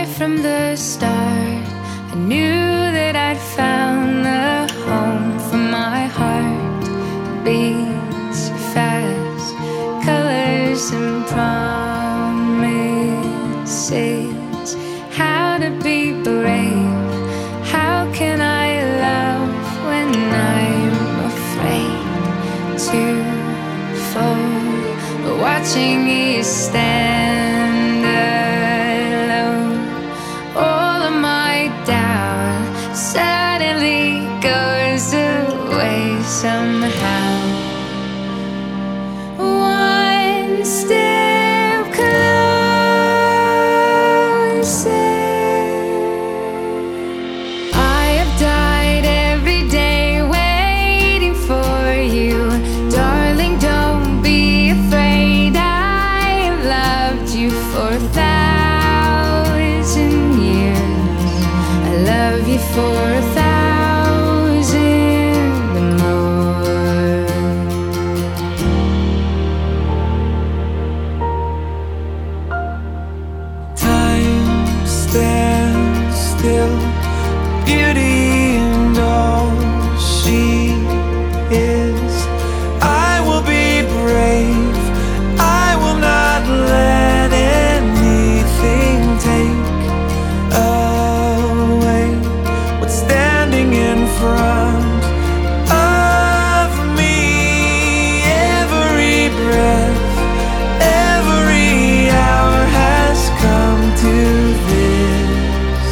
from the start, I knew that I'd found the home for my heart. Beats fast, colors and promises. How to be brave, how can I love when I'm afraid to fall? Watching you stand alone, all of my doubt suddenly goes away somehow. One step closer. I have died every day waiting for you, darling, don't be afraid. I have loved you for 1,000 years. I love you for 1,000 more. Time stands still, beauty and all she is. I will be brave, I will not let anything take away what's standing in front of me. Every breath, every hour has come to this.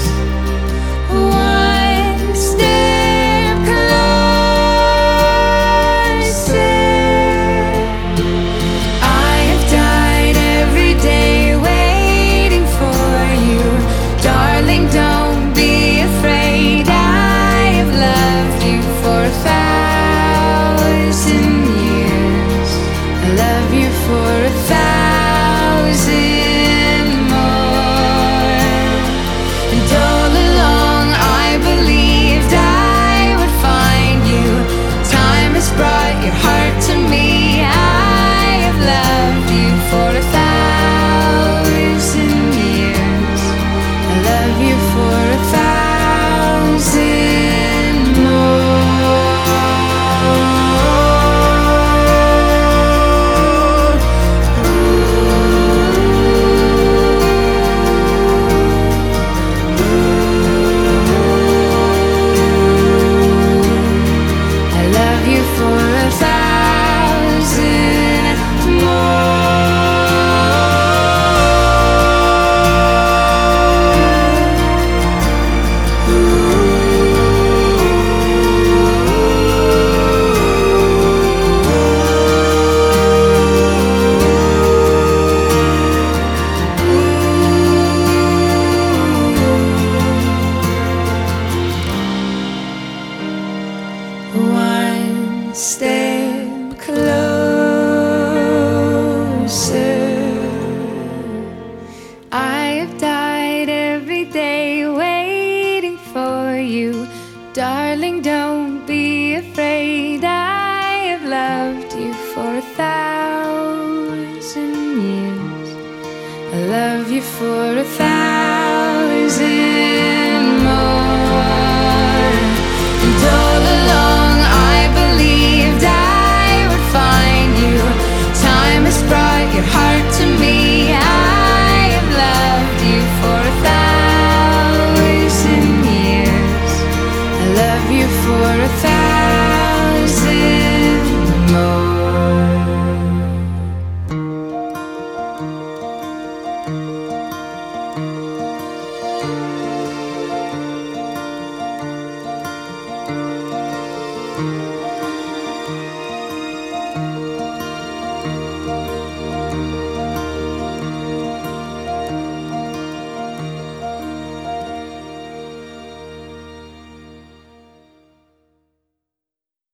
One step closer. I have died every day waiting for you, darling, don't be afraid. I have loved you for 1,000 years. I love you for 1,000 more. And all along I believed I would find you. Time has brought your heart to me. I have loved you for 1,000 years. I love you for 1,000 more. I love you for 1,000 One step closer. I have died every day waiting for you, darling, don't be afraid. I have loved you for 1,000 years. I love you for 1,000